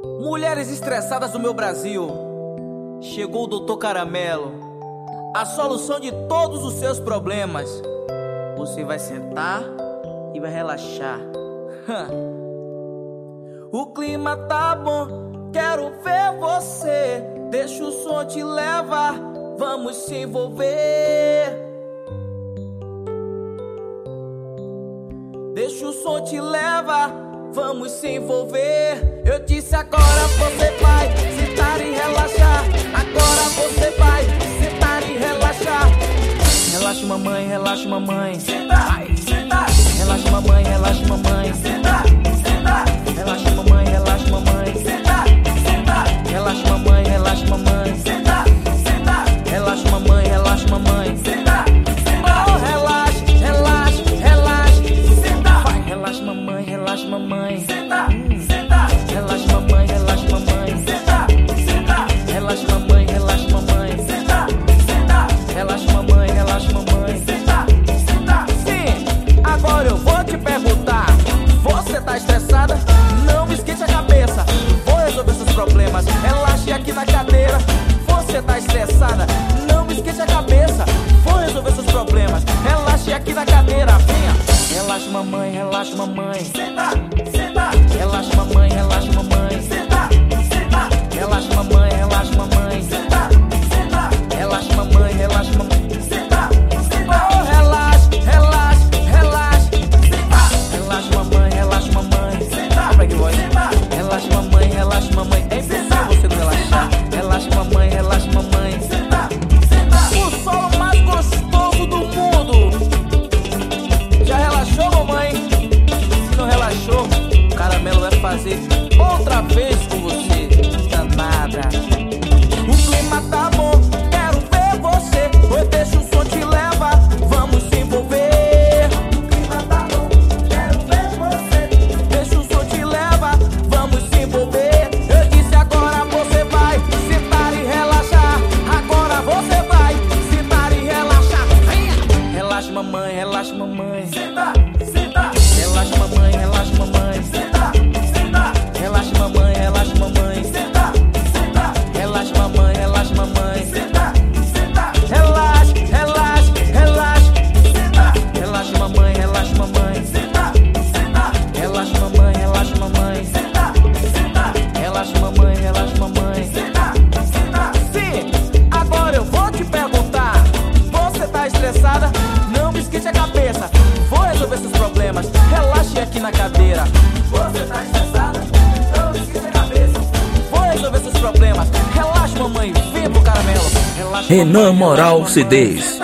Mulheres estressadas do meu Brasil, chegou o Dr. Caramelo, a solução de todos os seus problemas. Você vai sentar e vai relaxar. O clima tá bom, quero ver você. Deixa o som te levar, vamos se envolver. Deixa o som te levar, vamos se envolver. Eu disse agora você vai sentar e relaxar. Agora você vai sentar e relaxar. Relaxa mamãe, relaxa mamãe. Senta, senta. Relaxa mamãe, relaxa mamãe. Senta, senta. Relaxa mamãe, relaxa mamãe. Senta, senta. Relaxa mamãe, relaxa mamãe. Senta, senta. Relaxa mamãe, relaxa mamãe. Senta, senta. Oh, relaxa, relaxa, relaxa. Senta. Vai, relaxa mamãe, relaxa mamãe. Senta, senta. Relaxa mamãe, relaxa mamãe. Senta, senta. Relaxa mamãe, relaxa mamãe. Senta, senta. Relaxa mamãe, relaxa mamãe. Senta, senta. Sim, agora eu vou te perguntar. Você tá estressada? Não esquente a cabeça, vou resolver seus problemas. Relaxe aqui na cadeira. Você tá estressada? Não esquente a cabeça, vou resolver seus problemas. Relaxe aqui na cadeira, venha. Relaxa mamãe, relaxa mamãe. Senta, senta. Relaxa mamãe, relaxa mamãe. Senta, senta. Relaxa mamãe, relaxa mamãe. Senta, senta. Relaxa mamãe, relaxa mamãe. Senta, senta. Oh, relaxa, relaxa, relaxa. Senta. Relaxa mamãe, relaxa mamãe. Senta. Pra que voz? Relaxa mamãe, relaxa mamãe. É impossível você não relaxar. Relaxa mamãe, relaxa mamãe. Senta, senta. O solo mais gostoso do mundo. Já relaxou, mamãe? Se não relaxou, o Caramelo vai fazer outra vez com você. Danada. O clima tá bom, quero ver você. Oi, deixa o som te levar, vamos se envolver. O clima tá bom, quero ver você. Deixa o som te levar, vamos se envolver. Eu disse agora você vai sentar e relaxar. Agora você vai sentar e relaxar. Venha. Relaxa mamãe, relaxa mamãe. Senta, senta. Relaxa mamãe, relaxa mamãe. Senta, senta. Relaxa mamãe, relaxa mamãe. Senta, senta. Relaxa mamãe, relaxa mamãe. Senta, senta. Relaxa, relaxa, relaxa. Senta. Relaxa mamãe, relaxa mamãe. Senta, senta. Relaxa mamãe, relaxa mamãe. Senta, senta. Relaxa mamãe, relaxa mamãe. Senta, senta. Sim, agora eu vou te perguntar. Você tá estressada? Não me esquente a cabeça, vou resolver seus problemas. Relaxe aqui na cadeira. Você tá estressada? Não me esquente a cabeça, vou resolver seus problemas. Relaxa mamãe, vem pro Caramelo. Relaxa, Renan mamãe, Moral relaxa, mamãe. CDs.